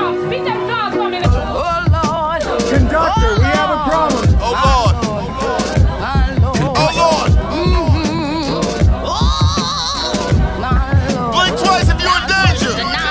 Conductor, we have a problem. Oh Lord. Oh Lord. Blink twice if you're in danger.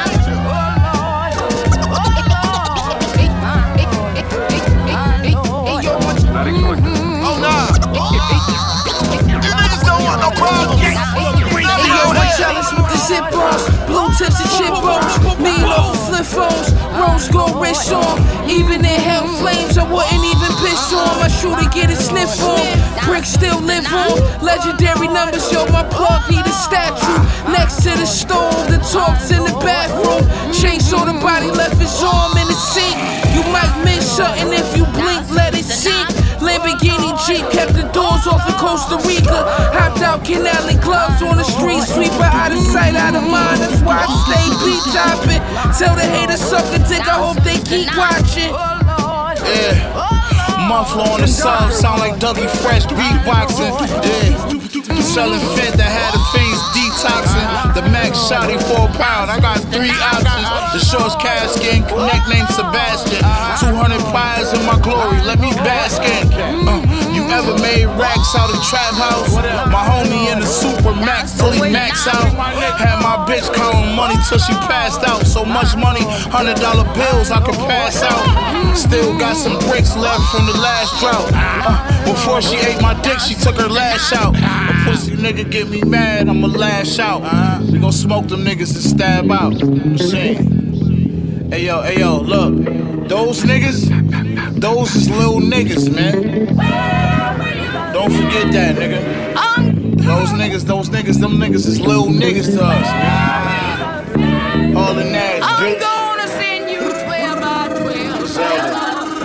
Oh nah. You niggas don't want no problems. Challenge with the zip bars, blue tips and chip bones, mean off of flip phones, rose gold wrist on. Even in hell flames, I wouldn't even piss on. My shooter get a sniff on, bricks still live on. Legendary numbers, yo, my plug need a statue next to the stove. The talks in the bathroom, chainsaw the body, left his arm in the sink. You might miss something if you blink, let it sink. Lamborghini Jeep kept the doors off in Costa Rica. Hopped out canal and gloves on the street sweeper. Out of sight, out of mind. That's why I stay beat chopping. Tell the haters suck a dick. I hope they keep watching. Yeah. Muffler on the sub, sound like Dougie Fresh beatboxing. Yeah. Selling Fent that had the fiends detoxing. The Max shotty for a pound. I got 3 options. The shorts casket, connect named Sebastian. 200 pies in my glory. Let me bask in. You ever made racks out of trap house? My homie in the super max till he max out. Had my bitch counting money till she passed out. So much money, $100 bills I could pass out. Still got some bricks left from the last drought. Before she ate my dick, she took her lash out. A pussy nigga get me mad, I'ma lash out. We gon' smoke them niggas and stab out. Hey yo, look. Those niggas, those is little niggas, man. Don't forget that, nigga. Those niggas, them niggas is little niggas to us, man. All in that, bitch. I'm gonna send you 12 by 12.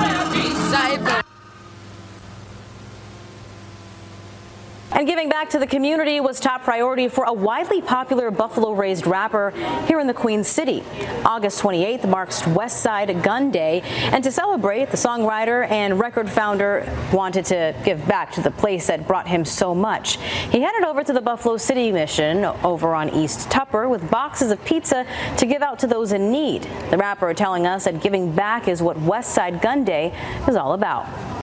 And giving back to the community was top priority for a widely popular Buffalo-raised rapper here in the Queen City. August 28th marks West Side Gun Day, and to celebrate, the songwriter and record founder wanted to give back to the place that brought him so much. He headed over to the Buffalo City Mission over on East Tupper with boxes of pizza to give out to those in need. The rapper telling us that giving back is what West Side Gun Day is all about.